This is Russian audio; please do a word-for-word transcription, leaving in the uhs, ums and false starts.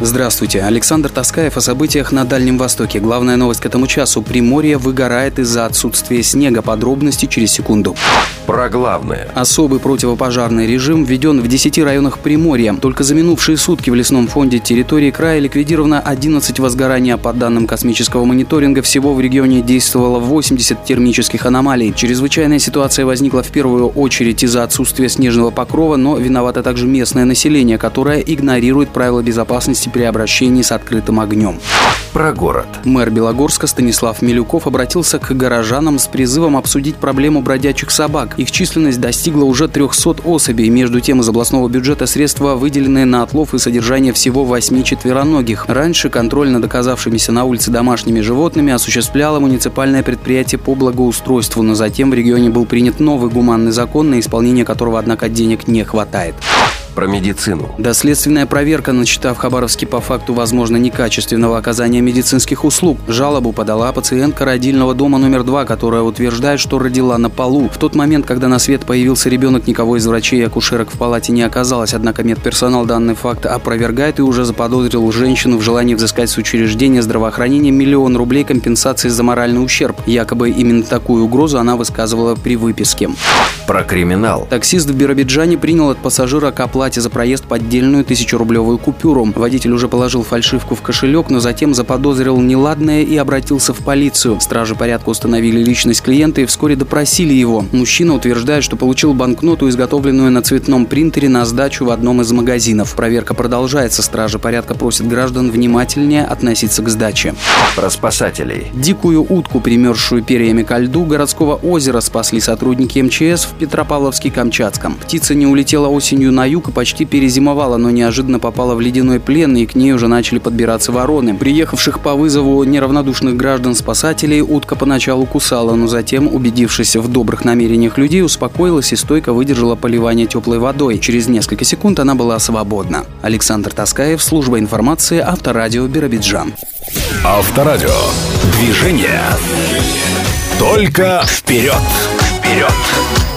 Здравствуйте. Александр Таскаев о событиях на Дальнем Востоке. Главная новость к этому часу. Приморье выгорает из-за отсутствия снега. Подробности через секунду. Про главное. Особый противопожарный режим введен в десяти районах Приморья. Только за минувшие сутки в лесном фонде территории края ликвидировано одиннадцать возгораний. По данным космического мониторинга, всего в регионе действовало восемьдесят термических аномалий. Чрезвычайная ситуация возникла в первую очередь из-за отсутствия снежного покрова, но виновато также местное население, которое игнорирует правила безопасности при обращении с открытым огнем. Про город. Мэр Белогорска Станислав Милюков обратился к горожанам с призывом обсудить проблему бродячих собак. Их численность достигла уже трехсот особей. Между тем, из областного бюджета средства выделены на отлов и содержание всего восьми четвероногих. Раньше контроль над оказавшимися на улице домашними животными осуществляло муниципальное предприятие по благоустройству, но затем в регионе был принят новый гуманный закон, на исполнение которого, однако, денег не хватает. Про медицину. Доследственная проверка начата в Хабаровске по факту, возможно, некачественного оказания медицинских услуг. Жалобу подала пациентка родильного дома номер два, которая утверждает, что родила на полу. В тот момент, когда на свет появился ребенок, никого из врачей и акушерок в палате не оказалось. Однако медперсонал данный факт опровергает и уже заподозрил женщину в желании взыскать с учреждения здравоохранения миллион рублей компенсации за моральный ущерб. Якобы именно такую угрозу она высказывала при выписке. Про криминал. Таксист в Биробиджане принял от пассажира к оплате за проезд поддельную тысячерублевую купюру. Водитель уже положил фальшивку в кошелек, но затем заподозрил неладное и обратился в полицию. Стражи порядка установили личность клиента и вскоре допросили его. Мужчина утверждает, что получил банкноту, изготовленную на цветном принтере, на сдачу в одном из магазинов. Проверка продолжается. Стражи порядка просят граждан внимательнее относиться к сдаче. Про спасателей. Дикую утку, примерзшую перьями ко льду городского озера, спасли сотрудники эм че эс в Петропавловске-Камчатском. Птица не улетела осенью на юг и почти перезимовала, но неожиданно попала в ледяной плен, и к ней уже начали подбираться вороны. Приехавших по вызову неравнодушных граждан-спасателей утка поначалу кусала, но затем, убедившись в добрых намерениях людей, успокоилась и стойко выдержала поливание теплой водой. Через несколько секунд она была свободна. Александр Таскаев, служба информации, Авторадио, Биробиджан. Авторадио. Движение. Только вперед. Вперед.